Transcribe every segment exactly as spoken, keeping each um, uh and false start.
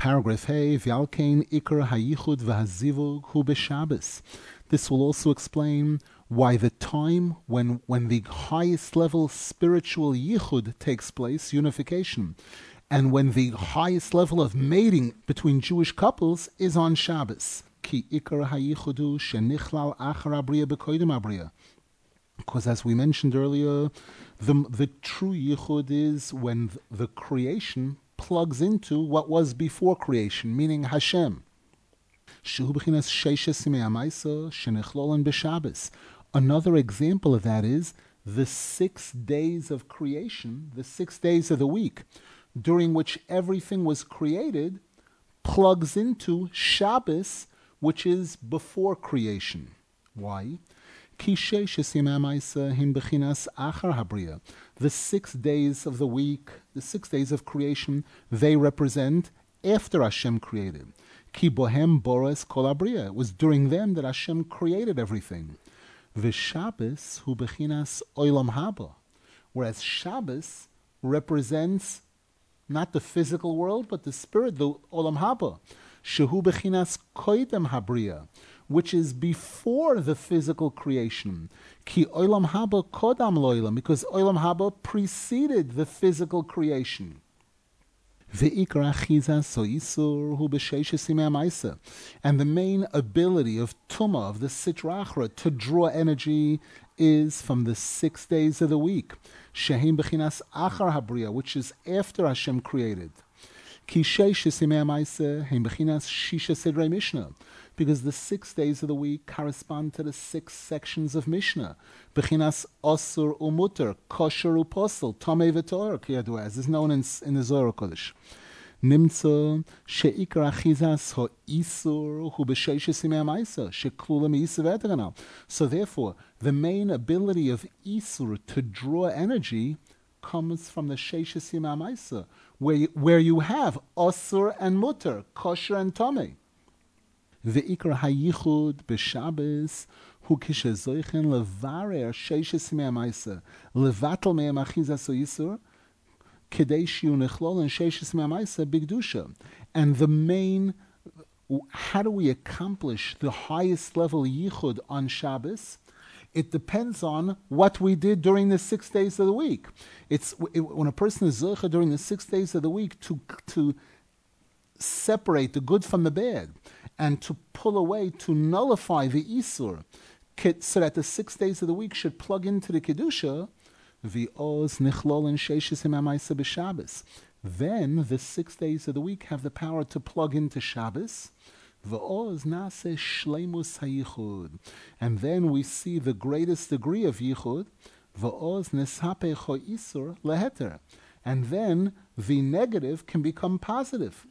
paragraph Hey, V'alkein ikar hayichud v'hazivug hu b'Shabbos. This will also explain why the time when when the highest level spiritual yichud takes place, unification, and when the highest level of mating between Jewish couples is on Shabbos. Ki ikar hayichudu shenichlal achar abriya b'koydem abriya. Because as we mentioned earlier, the, the true yichud is when the creation plugs into what was before creation, meaning Hashem. Another example of that is the six days of creation, the six days of the week, during which everything was created, plugs into Shabbos, which is before creation. Why? The six days of the week, the six days of creation, they represent after Hashem created. Ki bohem boras kol abriya. It was during them that Hashem created everything. V'Shabbos hu bechinas olam haba. Whereas Shabbos represents not the physical world, but the spirit, the olam haba. Shehu bechinas koydem habriya, which is before the physical creation. Ki olam haba kodam loilam, because olam haba preceded the physical creation. And the main ability of Tumah, of the Sitra Achra, to draw energy is from the six days of the week. Shehem bechinas achar habriya, which is after Hashem created. Ki sheishes yimei ha'maaseh hem bechinas shisha sidrei Mishnah, because the six days of the week correspond to the six sections of Mishnah. Bechinas osur umuter, kosher uposel, tamei v'tor, kiyadu, as is known in, in the Zohar Kodesh. Nimtza sheikar achizas ha'isur hu b'sheishes yimei ha'maaseh sheklula me'isur v'eteranal. So therefore, the main ability of isur to draw energy comes from the sheishes yimei ha'maaseh, where you, where you have osur and muter, kosher and tamei. Ve'ikar hayichud b'Shabbos hu kishezoichen levarer sheishes yimei ha'maaseh levatel me'em achizas ha'isur kedei shiu nechlol and sheishes yimei ha'maaseh b'kedusha. And the main, how do we accomplish the highest level yichud on Shabbos? It depends on what we did during the six days of the week. It's it, when a person is zocha during the six days of the week to to separate the good from the bad and to pull away, to nullify the isur, so that the six days of the week should plug into the kedusha. The oz nichlol and sheishes yimei ha'maaseh b'Shabbos. Then the six days of the week have the power to plug into Shabbos. V'oz nase shleimus hayichud, and then we see the greatest degree of yichud. V'oz nesapeh ha'isur leheter, and then the negative can become positive.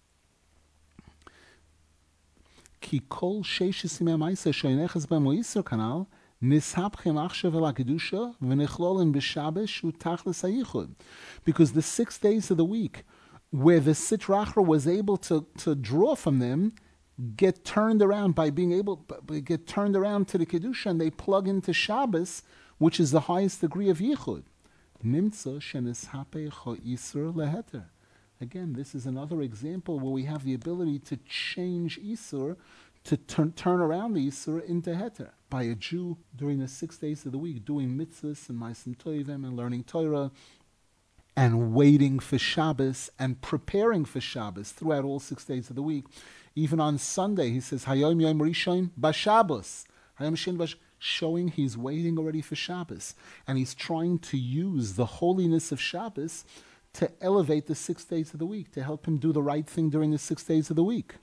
Ki kol sheishes yimei ha'maaseh she'inechas b'hem ha'isur kanal nishapchem achshav el ha'kedusha v'nichlolin b'Shabbos shu tachlis hayichud, because the six days of the week where the Sitra Achra was able to, to draw from them get turned around by being able by get turned around to the kedusha, and they plug into Shabbos, which is the highest degree of yichud. Nimtza shenishape ha'isur leheter. Again, this is another example where we have the ability to change isur, to turn turn around the isur into heter. By a Jew during the six days of the week doing mitzvahs and ma'asim tovim and learning Torah, and waiting for Shabbos and preparing for Shabbos throughout all six days of the week. Even on Sunday, he says, Hayom Yom Rishon B'Shabbos, Hayom Shin B'Shabbos, showing he's waiting already for Shabbos. And he's trying to use the holiness of Shabbos to elevate the six days of the week, to help him do the right thing during the six days of the week.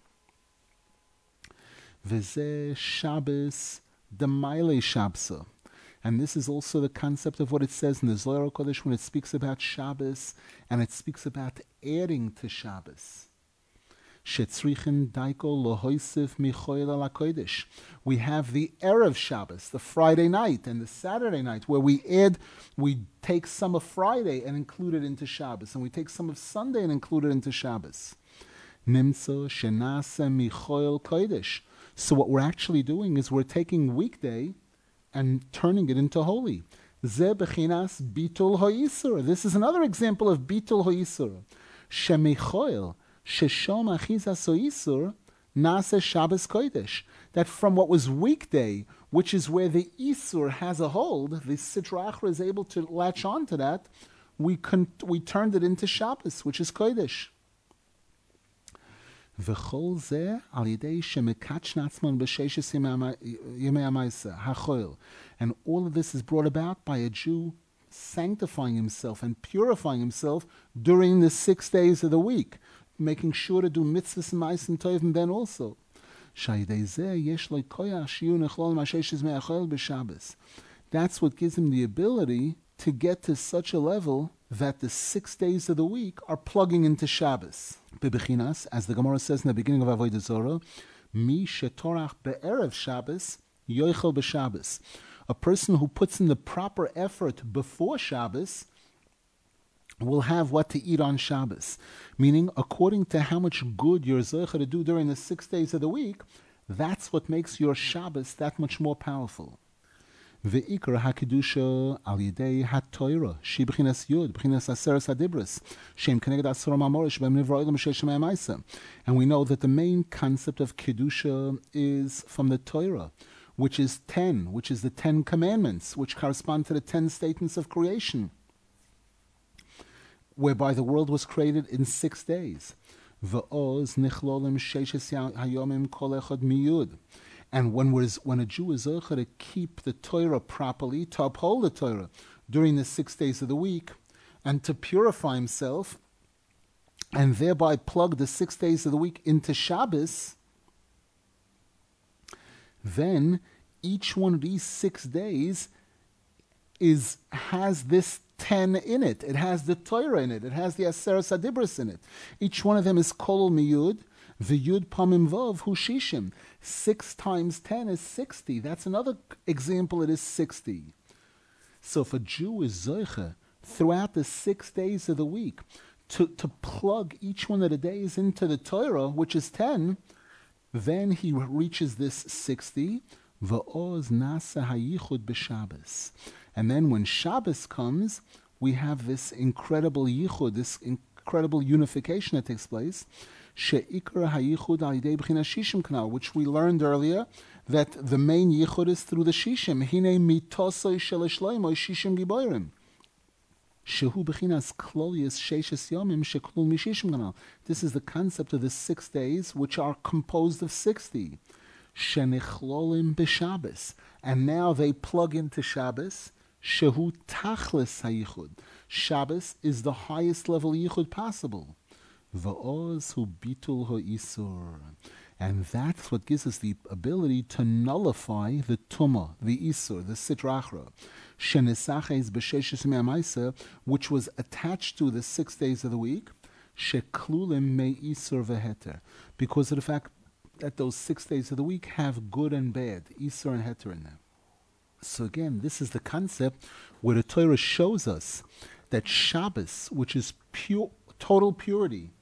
V'zeh Shabbos D'mailei Shabsa. And this is also the concept of what it says in the Zohar Kodesh when it speaks about Shabbos, and it speaks about adding to Shabbos. Shetzrichen daiko lohoisif michoel ala kodesh. We have the Erev Shabbos, the Friday night, and the Saturday night, where we add, we take some of Friday and include it into Shabbos, and we take some of Sunday and include it into Shabbos. Nimtzo shenase michoel kodesh. So what we're actually doing is we're taking weekday and turning it into holy. Ze bechinas bitul ha'isur. This is another example of bitul ha'isur. Shemichoel Sheshom achizas isur nase Shabbos kodesh. That from what was weekday, which is where the isur has a hold, the Sitra Achra is able to latch on to that, we con- we turned it into Shabbos, which is kodesh. V'chol zeh al yidei shemekach natzman b'sheishes yemei ha'maisa hachoil, and all of this is brought about by a Jew sanctifying himself and purifying himself during the six days of the week, making sure to do mitzvahs and ma'asim tovim then also. Shayidei zeh yesh lo koyach shiyu nechlol ma'sheishes me'achoil b'Shabbos. That's what gives him the ability to get to such a level that the six days of the week are plugging into Shabbos. Bebechinas, as the Gemara says in the beginning of Avodah Zorah, Mi shetorach be'erev Shabbos, yoichel b'Shabbos. A person who puts in the proper effort before Shabbos will have what to eat on Shabbos. Meaning, according to how much good you're zoicha to do during the six days of the week, that's what makes your Shabbos that much more powerful. Ve'ikar hakedusha al yidei ha'toira she b'chinas yud b'chinas aseres hadibros shem keneged asura mamorish b'mnivra olam sheishem ha'maisa. And we know that the main concept of kedusha is from the Torah, which is ten, which is the Ten Commandments, which correspond to the ten statements of creation, whereby the world was created in six days. V'oz nichlolim sheishes hayomim kol echad miyud. And when, when a Jew is zocher to keep the Torah properly, to uphold the Torah during the six days of the week, and to purify himself, and thereby plug the six days of the week into Shabbos, then each one of these six days is has this ten in it. It has the Torah in it. It has the Aseres Hadibros in it. Each one of them is Kol Miyud. The Yud Pamim Vav Hu Shishim. Six times ten is sixty. That's another example. It is sixty. So if a Jew is zoiche throughout the six days of the week to, to plug each one of the days into the Torah, which is ten, then he reaches this sixty. Va'oz nasa hayichud b'Shabbos. And then when Shabbos comes, we have this incredible yichud, this incredible unification that takes place. She'ikra hayichud al yidei b'chinas shishim kanal, which we learned earlier, that the main yichud is through the shishim. Hine mitosoi shel shloimo shishim giborim. Shehu b'chinas klolius sheishes yomim sheklul mishishim kanal. This is the concept of the six days, which are composed of sixty. Shenichlolim b'Shabbos, and now they plug into Shabbos. Shehu tachlis hayichud. Shabbos is the highest level yichud possible. Va'oz hu bitul ha'isur. And that's what gives us the ability to nullify the tumah, the isur, the sitra achra, shenesaches b'sheishes me'amaisa, which was attached to the six days of the week, sheklulim me isur veheter, because of the fact that those six days of the week have good and bad, isur and heter in them. So again, this is the concept where the Torah shows us that Shabbos, which is pure, total purity,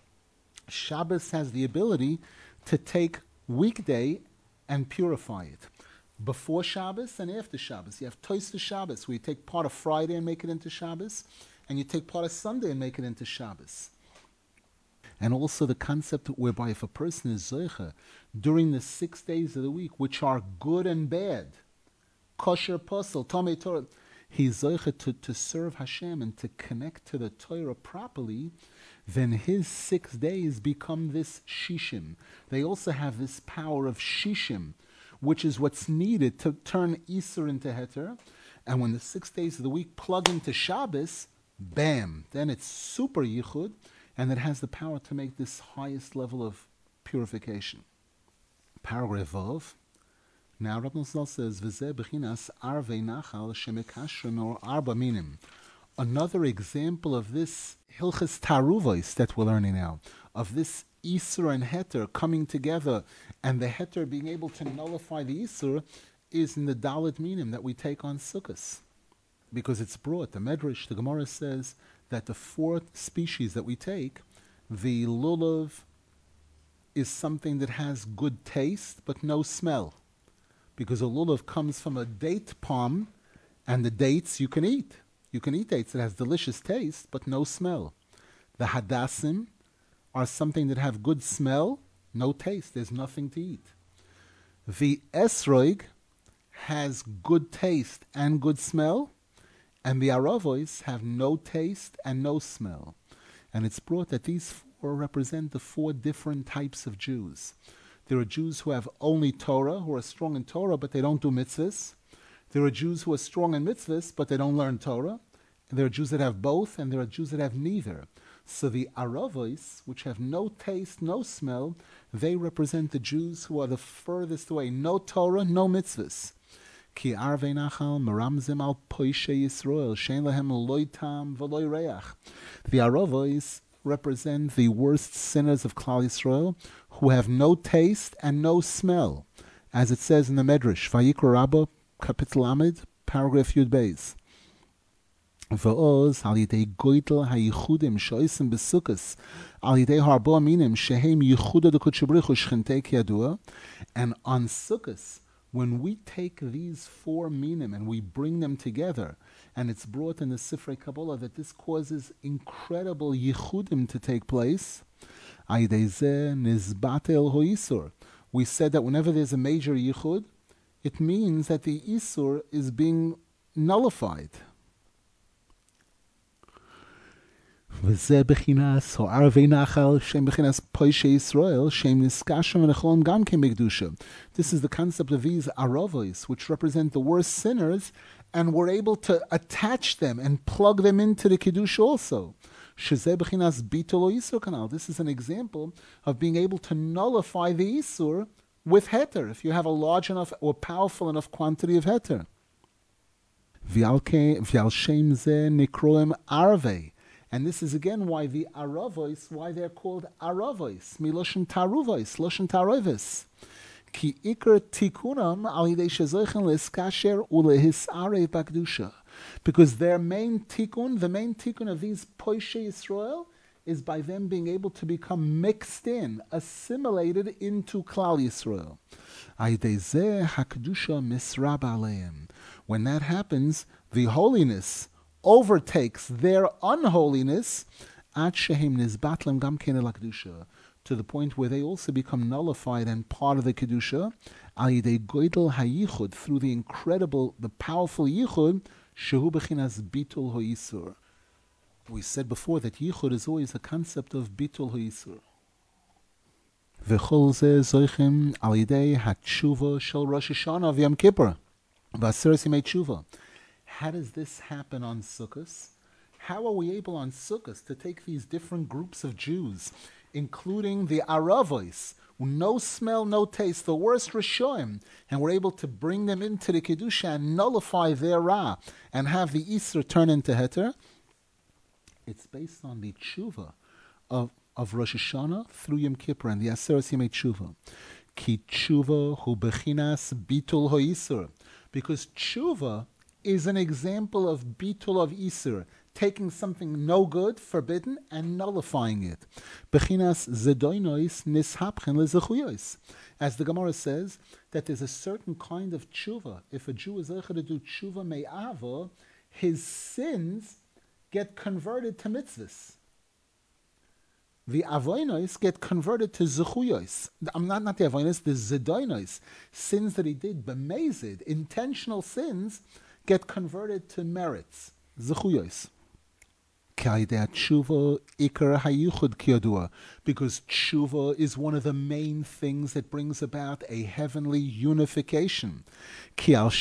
Shabbos has the ability to take weekday and purify it. Before Shabbos and after Shabbos. You have Tosfos Shabbos, where you take part of Friday and make it into Shabbos, and you take part of Sunday and make it into Shabbos. And also the concept whereby if a person is zoicha during the six days of the week, which are good and bad, kosher, posel, tomei Torah, he's zoicha to, to serve Hashem and to connect to the Torah properly, then his six days become this shishim. They also have this power of shishim, which is what's needed to turn Isur into Heter. And when the six days of the week plug into Shabbos, bam, then it's super yichud, and it has the power to make this highest level of purification. Paragraph Vav. Now Rabbi Nosson says, V'zeh b'chinas arvei nachal shemekashrim or arba minim. Another example of this Hilchas Taruvos that we're learning now, of this Isur and Heter coming together, and the Heter being able to nullify the Isur, is in the Dalet Minim that we take on Sukkos. Because it's brought, the Medrash, the Gemara says that the fourth species that we take, the lulav, is something that has good taste but no smell. Because a lulav comes from a date palm, and the dates you can eat. You can eat dates that has delicious taste but no smell. The hadassim are something that have good smell, no taste. There's nothing to eat. The esrog has good taste and good smell, and the aravos have no taste and no smell. And it's brought that these four represent the four different types of Jews. There are Jews who have only Torah, who are strong in Torah, but they don't do mitzvahs. There are Jews who are strong in mitzvahs, but they don't learn Torah. And there are Jews that have both, and there are Jews that have neither. So the aravos, which have no taste, no smell, they represent the Jews who are the furthest away. No Torah, no mitzvahs. Ki arvei nachal meramzim al poishe Yisrael, shein lehem loy tam v'loy reach. The aravos represent the worst sinners of Klal Yisrael, who have no taste and no smell, as it says in the Medrash, Vayikra Rabbah, Kapitel Amid, paragraph Yud Beis. V'oz al yidei goitel hayichudim shoisim besukkos al yidei harbo aminim shehem yichuda d'Kodesh Baruch Hu shchintei kiyadua. And on Sukkos, when we take these four minim and we bring them together, and it's brought in the Sifrei Kabbalah that this causes incredible yichudim to take place, we said that whenever there's a major yichud, it means that the isur is being nullified. This is the concept of these aravos, which represent the worst sinners, and we're able to attach them and plug them into the Kiddush also. This is an example of being able to nullify the Isur with heter, if you have a large enough or powerful enough quantity of heter. And this is again why the aravos, why they're called aravos, miloshen taruvos, loshen tarovis. Ki ikar tikunam al yidei shezoichen leskasher ulehisarei bakdusha. Because their main tikkun, the main tikkun of these Poishe Yisrael, is by them being able to become mixed in, assimilated into Klal Yisrael. When that happens, the holiness overtakes their unholiness, to the point where they also become nullified and part of the Kedusha, through the incredible, the powerful Yichud, shehu bechinas bitul ho'isur. We said before that Yichud is always a concept of bitul ho'isur. V'chol zeh zoichim al yidei hatshuva shel Rosh Hashanah v'Yom Kippur v'aseres yimei tshuva. How does this happen on Sukkot? How are we able on Sukkot to take these different groups of Jews, including the aravos, no smell, no taste, the worst Rishoim, and we're able to bring them into the Kedusha and nullify their Ra and have the Isra turn into Heter? It's based on the tshuva of, of Rosh Hashanah through Yom Kippur and the Aseres Yemei Tshuva. Ki tshuva hu bechinas bitul ho'isur. Because tshuva is an example of bitul of Isur, taking something no good, forbidden, and nullifying it. Bechinas zedoinois nishapchen lezechuyos. As the Gemara says, that there's a certain kind of tshuva. If a Jew is able to do tshuva me'ava, his sins get converted to mitzvahs. The avoinos get converted to zechuyos. I'm not, not the avoinos, the zedoinos. Sins that he did, b'mezid, intentional sins, get converted to merits, zechuyos. Because tshuva is one of the main things that brings about a heavenly unification. Because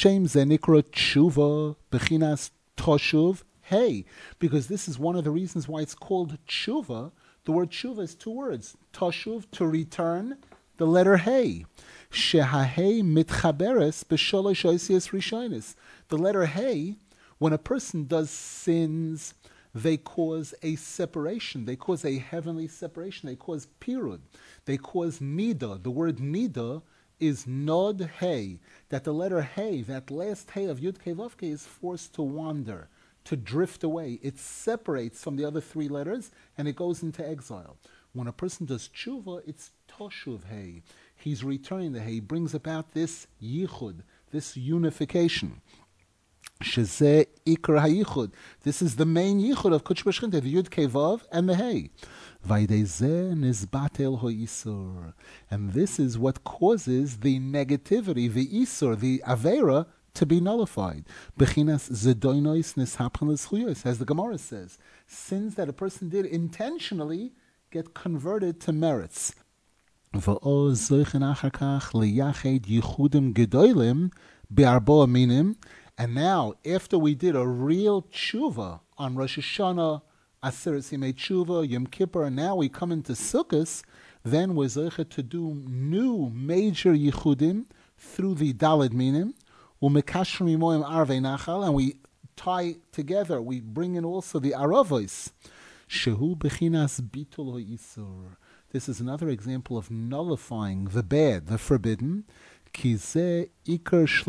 this is one of the reasons why it's called tshuva. The word tshuva is two words. Toshuv, to return, the letter hey. Shehahei mitchaberes b'sholosh oisias rishonis. The letter hey, when a person does sins, they cause a separation. They cause a heavenly separation. They cause pirud. They cause nida. The word nida is nod hey. That the letter hey, that last hey of Yud Kei Vav Kei, is forced to wander, to drift away. It separates from the other three letters and it goes into exile. When a person does tshuva, it's toshuv hey. He's returning the hey. He brings about this yichud, this unification. Shezeh Ikar HaYichud. This is the main Yichud of Kodesh B'Shchinta, the Yud Kei Vav and the Hey. Vaydezeh Nizbatel HaYisur. And this is what causes the negativity, the Isur, the Avera, to be nullified. Bechinas Zedoinois Nishapchen L'Zchuyos, as the Gemara says. Sins that a person did intentionally get converted to merits. V'oz zoichen achar kach liyached yichudim gedolim be'arboa minim. And now, after we did a real tshuva on Rosh Hashanah, Aseret Yimei Tshuva, Yom Kippur, and now we come into Sukkot, then we're zoichet to do new major yichudim through the Daled minim, u'mekashrim imoim arvei nachal, and we tie together, we bring in also the aravos, shehu bechinas bitul ha'isur. This is another example of nullifying the bad, the forbidden. Because that's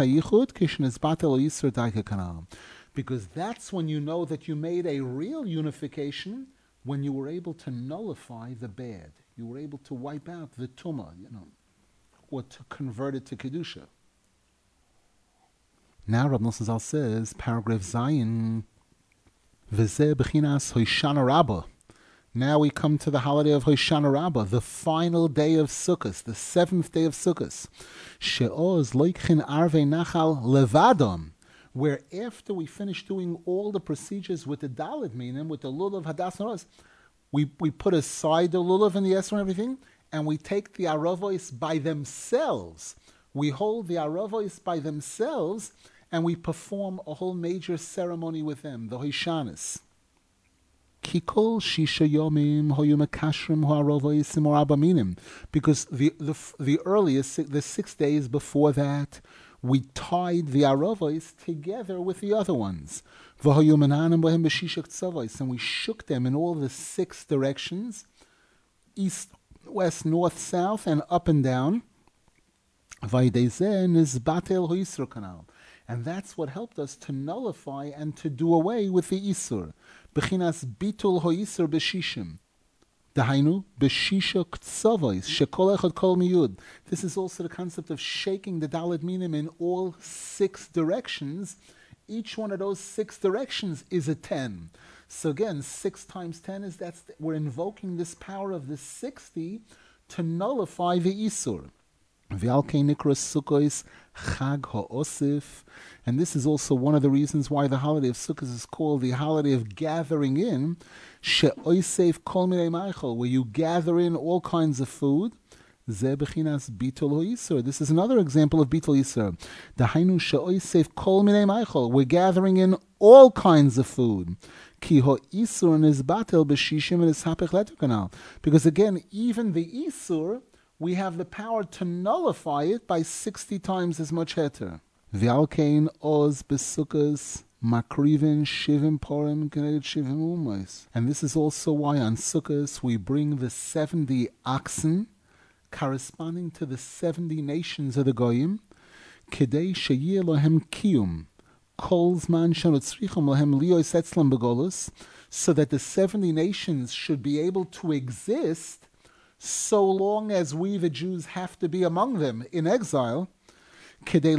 when you know that you made a real unification, when you were able to nullify the bad. You were able to wipe out the tumah, you know, or to convert it to kedusha. Now Rab Nosson Zal says, paragraph Zayin, V'zeh b'chinas Hoshana Rabbah. Now we come to the holiday of Hoshana Rabbah, the final day of Sukkot, the seventh day of Sukkot. She'oz loikchin arvei nachal levadom, where after we finish doing all the procedures with the Daled minim, with the lulav hadas noros, we we put aside the lulav and the esrog and everything, and we take the aravos by themselves. We hold the aravos by themselves, and we perform a whole major ceremony with them, the Hoshanas. Kikol shisha yomim hoyu mekashrim ho'arovoisim or abaminim, because the, the the earliest, the six days before that, we tied the arovois together with the other ones. V'hoyu menanim bohem b'shisha ktsovois, and we shook them in all the six directions, east, west, north, south, and up and down. V'ydezeh nizbatel ho'isur kanal. And that's what helped us to nullify and to do away with the Isur. Bechinas bitul ho'isur b'shishim. Dahainu b'shisha ktsavois shekol echad kol miyud. This is also the concept of shaking the Daled minim in all six directions. Each one of those six directions is a ten. So again, six times ten is that's we're invoking this power of the sixty to nullify the Isur. V'alkei nikras Sukkos Chag HaOsif, and this is also one of the reasons why the holiday of Sukkot is called the holiday of gathering in, she'oisef kol minei meichel, where you gather in all kinds of food. Ze bechinas bitul ho'isur. This is another example of bitul yisur. Dahainu she'oisef kol minei meichel, we're gathering in all kinds of food. Ki ho'isur nizbatel b'shishim v'nishapech leter kanal. Because again, even the isur, we have the power to nullify it by sixty times as much heter. V'alkein oz besukkos makrivin shivim porim keneged shivim umos. And this is also why on Sukkos we bring the seventy oxen corresponding to the seventy nations of the Goyim, kedei sheyeh lohem kiyum, kol zman shenotzrichom lohem liyos etzlam begolus, so that the seventy nations should be able to exist so long as we, the Jews, have to be among them in exile, in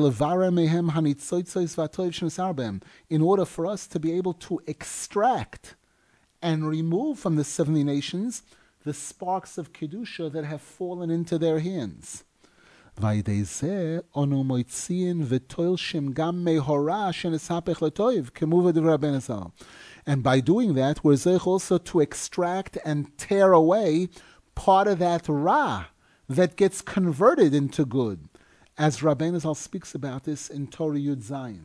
order for us to be able to extract and remove from the seventy nations the sparks of Kedusha that have fallen into their hands. And by doing that, we're zeich also to extract and tear away part of that ra that gets converted into good, as Rabbeinu Zal speaks about this in Torah Yud Zayin.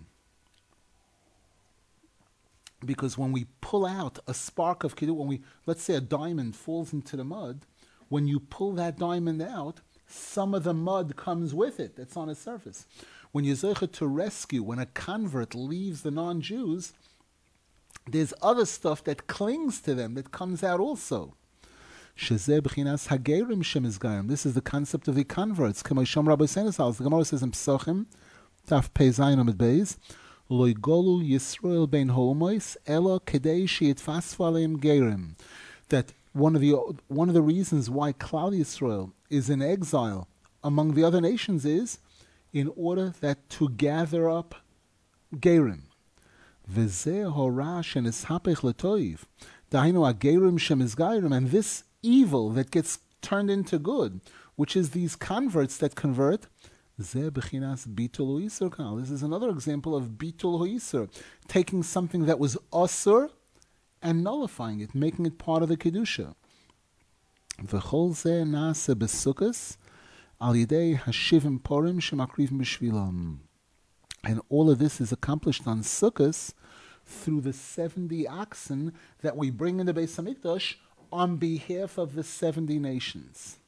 Because when we pull out a spark of kedusha, when we, let's say a diamond falls into the mud, when you pull that diamond out, some of the mud comes with it that's on its surface. When you're zeicha to rescue, when a convert leaves the non-Jews, there's other stuff that clings to them that comes out also. This is the concept of the converts. The Gemara says in Pesachim, Taf Pei Zayin Amud Beis, Lo yigolu Yisrael bein homois elo kedei sheyitfasfu aleim gerim. That one of the one of the reasons why Klal Yisrael is in exile among the other nations is in order that to gather up gerim. V'zeh hora shenishapech letoiv. Dahainu agerim shemizgairim. And this evil that gets turned into good, which is these converts that convert, zeh bechinas bitul ho'isur kanal. This is another example of bitul ho'isur, taking something that was asur and nullifying it, making it part of the kedusha. V'chol zeh nase besukkas al yidei hashivim porim shemakrivim b'shvilam. And all of this is accomplished on Sukkot through the seventy oxen that we bring in the Beis Hamikdash on behalf of the seventy nations.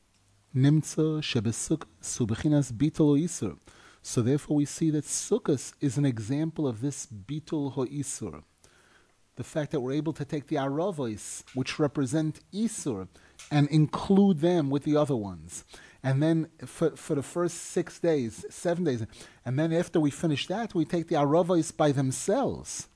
Nimtza shebesukkos ubechinas bitul ho'isur. So therefore we see that Sukkot is an example of this bitul ho'isur. The fact that we're able to take the aravos, which represent isur, and include them with the other ones. And then for, for the first six days, seven days, and then after we finish that, we take the aravos by themselves.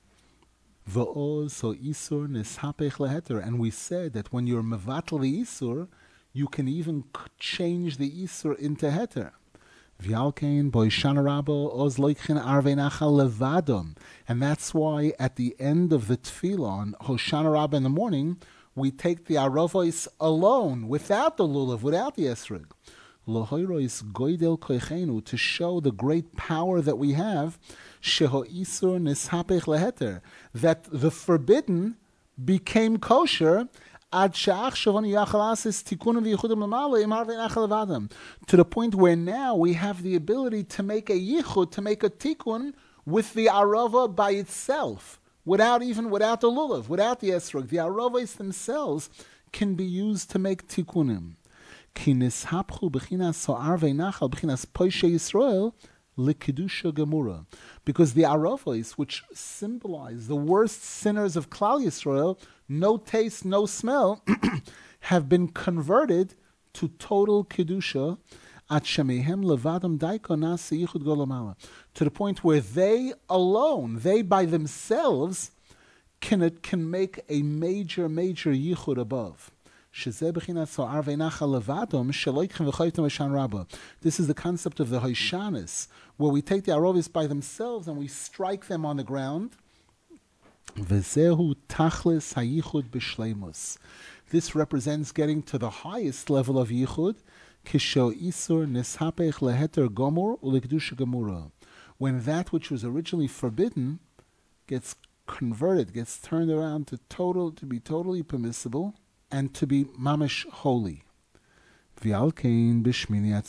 V'oz so isur nishapech leheter. And we said that when you're mevatel the isur, you can even change the isur into heter. V'yalkein boishana rabbo oz loikchin arvei nachal levadom. And that's why at the end of the tefillah on Hoshana Rabbah in the morning, we take the aravos alone, without the lulav, without the esrog. Lohoirois goydel koichenu, to show the great power that we have, sheho isur nishapech leheter, that the forbidden became kosher, ad she'ach shavon yachalasis tikunim v'yichudim l'mala im arvei nachal levadam, to the point where now we have the ability to make a yichud, to make a tikkun with the arava by itself, without even without the lulav, without the esrog. The aravos themselves can be used to make tikkunim. Ki nishapchu b'chinas so'ar ve'nachal b'chinas poishe Yisrael l'kedusha gemura, because the aravos, which symbolize the worst sinners of Klal Yisrael, no taste, no smell, have been converted to total kedusha. At shemehem levadam daiko nasi yichud golamala, to the point where they alone, they by themselves, can it can make a major, major yichud above. This is the concept of the Hoishanis, where we take the arovis by themselves and we strike them on the ground. This represents getting to the highest level of yichud, when that which was originally forbidden gets converted, gets turned around to total, to be totally permissible and to be mamish holy. And this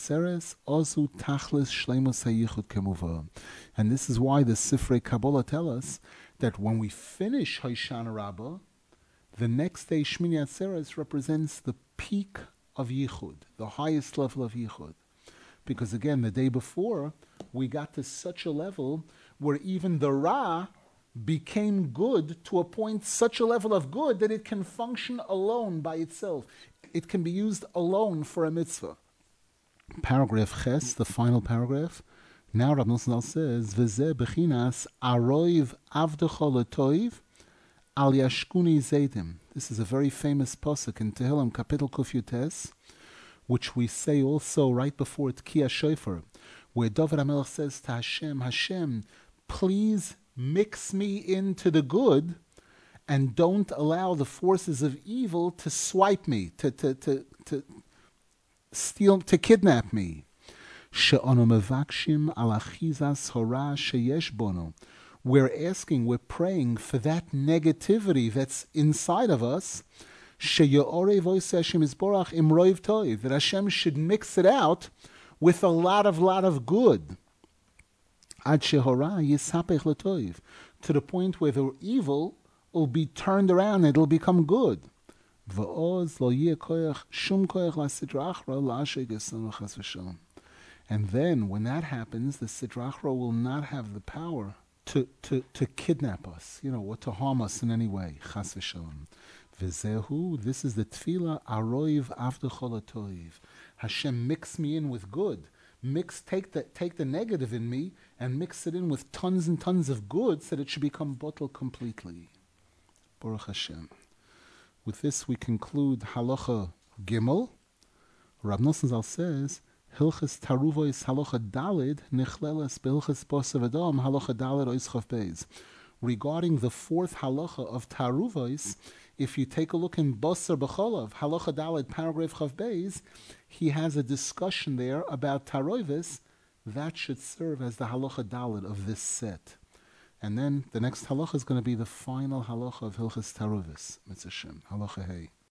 is why the Sifrei Kabbalah tell us that when we finish Hoshana Rabbah, the next day Shmini Atzeres represents the peak of Yichud, the highest level of Yichud. Because again, the day before, we got to such a level where even the Ra became good to a point, such a level of good, that it can function alone by itself. It can be used alone for a mitzvah. Paragraph Ches, the final paragraph. Now Rav Nosson says, V'zeh bechinas aroiv avdecho letoiv al yashkuni zeidim. This is a very famous pasuk in Tehillim, Kapitel Kuf Yutes, which we say also right before Tkiyah Shofar, where David HaMelech says to Hashem, Hashem, please mix me into the good and don't allow the forces of evil to swipe me, to to to, to steal, to kidnap me. She'anu mevakshim al achizas hora sheyesh bono. We're asking, we're praying for that negativity that's inside of us. She'yorei voice Hashem Yisborach im roiv toiv, that Hashem should mix it out with a lot of lot of good. Ad shehora yisapech letoiv, to the point where the evil will be turned around, it'll become good. V'oz lo yeh koyach shum koyach lasidra achra la'asher gesanu chas v'shalom. And then, when that happens, the Sidra Achra will not have the power to, to, to kidnap us, you know, or to harm us in any way. Chas v'shalom. V'zehu, this is the tefillah, aroiv avdecho letoiv. Hashem, mix me in with good. Mix, take the, take the negative in me and mix it in with tons and tons of good so that it should become bottled completely. Baruch Hashem. With this, we conclude Halacha Gimel. Rav Nosson Zal says, Hilchas Taruvois Halacha Dalid Nichlelas Behilchas Bosav Adam Halacha Dalid Ois Chav Beis. Regarding the fourth halacha of Taruvois, if you take a look in Basar B'cholav, Halacha Dalid paragraph Chav Beis, he has a discussion there about Tarovis. That should serve as the Halacha Dalid of this set. And then the next halacha is going to be the final halacha of Hilchas Taruvis. Mitzvah Shem. Halacha Hey.